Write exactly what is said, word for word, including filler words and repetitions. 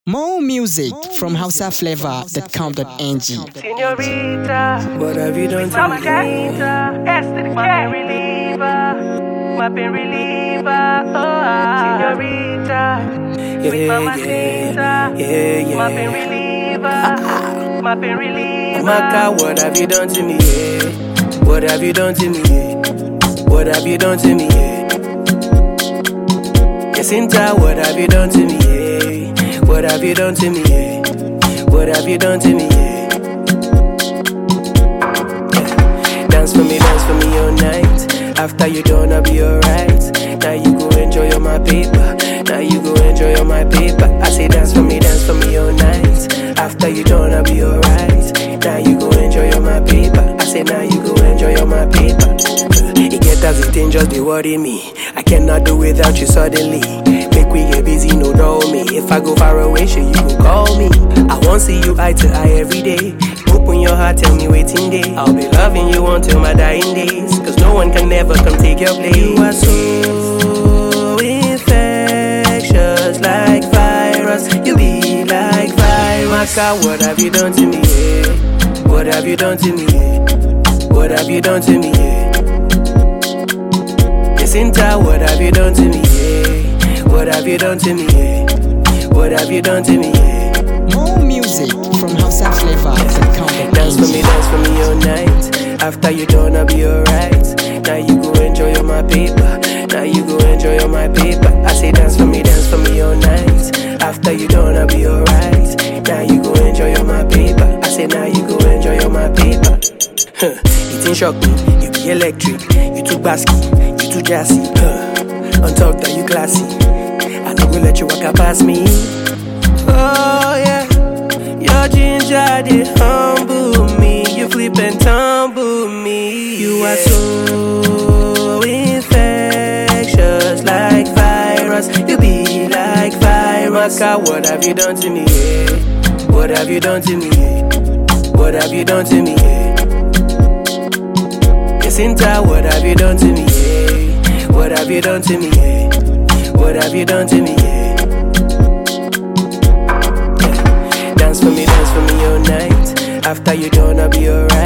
More music from hausa flavor dot com dot n g. Senorita, What have you done to Mama me? Carita, S to the K reliever, my pain reliever, oh ah. Senorita, sweet Yeah, Mama yeah, Carita, yeah, my pain yeah. reliever, my pain reliever. Maka, what have you done to me? Yeah? What have you done to me? Yeah? What have you done to me? Yeah? Jacinta, what have you done to me? Yeah? What have you done to me? Yeah? What have you done to me? Yeah? Dance for me, dance for me all night. After you done, I'll be alright. Now you go enjoy all my paper. Now you go enjoy all my paper. I say dance for me, dance for me all night. After you done, I'll be alright. Now you go enjoy all my paper. I say now you go enjoy all my paper. It get as it ain't just be worry me. I cannot do without you suddenly. Make we get busy, no dull me. If I go far away, sure you go call me. I won't see you eye to eye every day. Open your heart, tell me waiting day. I'll be loving you until my dying days. Cause no one can never come take your place. You are so infectious, like virus. You be like virus. Maka, what have you done to me? Yeah? What have you done to me? Yeah? What have you done to me? Yeah? Jacinta, what have you done to me? Yeah? What have you done to me? Yeah? What have you done to me? Yeah? More music from hausa flavor dot com dot Dance n for me, g. dance for me all night. After you done, I'll be alright. Now you go enjoy all my paper. Now you go enjoy all my paper. I say dance for me, dance for me all night. After you done, I'll be alright. Now you go enjoy all my paper. I say now you go enjoy all my paper. Huh. It ain't shock me, you be electric. You too basky, you too jassy. Huh. On top that you classy. I don't go let you walk past me. Oh yeah. Your ginger, they humble me. You flip and tumble me. You are so infectious, like virus. You be like virus. Maka, what have you done to me? Yeah? What have you done to me? Yeah? What have you done to me? Yeah? Jacinta, what have you done to me? Yeah? What have you done to me? Yeah? What have you done to me? Yeah? Dance for me, dance for me all night. After you done, I'll be alright.